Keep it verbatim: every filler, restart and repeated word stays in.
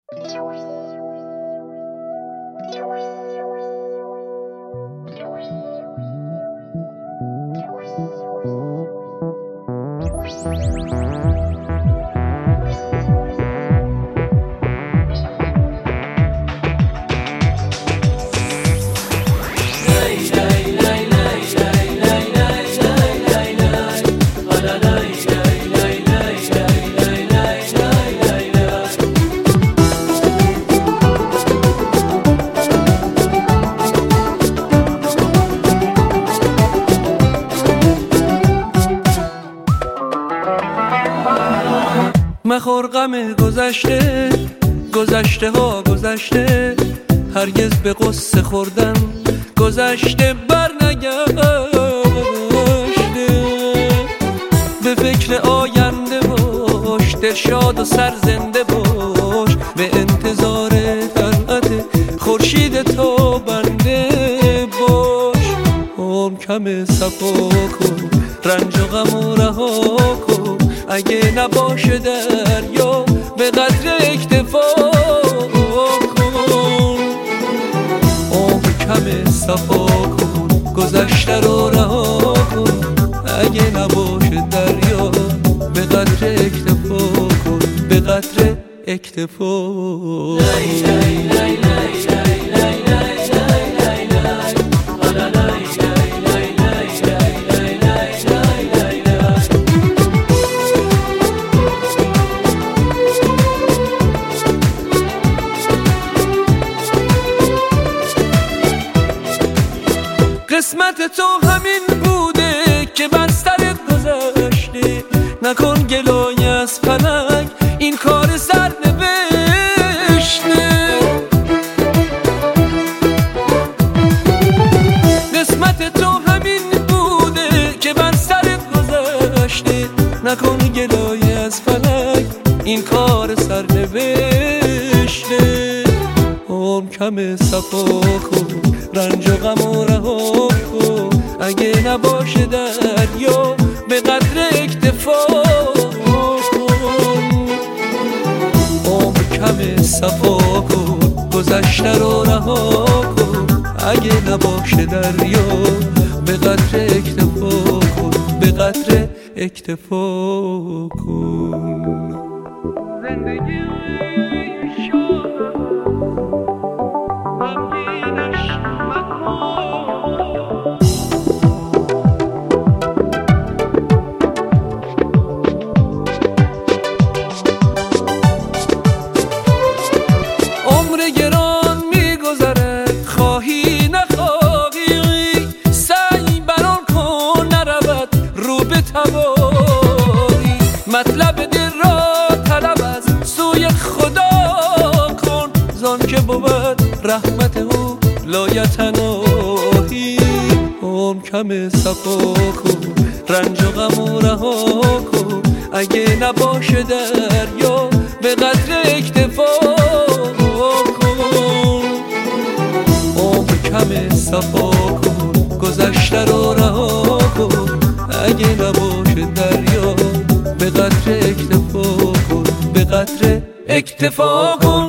مخور غم گذشته، گذشته ها گذشته، هرگز به قصه خوردن گذشته بر نگشته. به فکر آینده باش، دلشاد و سرزنده باش، به انتظار طلعت خورشید تابنده باش. عمر کم صفا کن، رنج و غم و رها کن، اگه نباشه دریا به قدر اکتفا کن. عمر کم صفا کن، گذشته رو رها کن، اگه نباشه دریا به قدر اکتفا کن، به قدر اکتفا. لای لای لای لای لای لای قسمت تو همین بوده که بر سرت گذشته. نکن گلای از فلک، این کار سر نوشته. قسمت تو همین بوده که بر سرت گذشته. نکن گلای از فلک، این کار سر نوشته. عمر کم صفا کن، رنج و غم و رها کن، اگه نباشه دریا به قدر اکتفا کن. عمر کم صفا کن، گذشته رو رها کن، اگه نباشه دریا به قدر اکتفا کن، به قدر اکتفا کن. زندگی گران میگذره، خواهی نخواهی، سعی بران کن نرود رو به تباهی. مطلب دل را طلب از سوی خدا کن، زان که بود رحمت او لایتناهی. عمر کم صفا کن، رنج و غم و رها کن، اگه نباشه دریا به قدر اکتفا کم صفا کن، گذشته رو رها کن، اگه نباشه دریا به قدر اکتفا کن، به قدر اکتفا کن.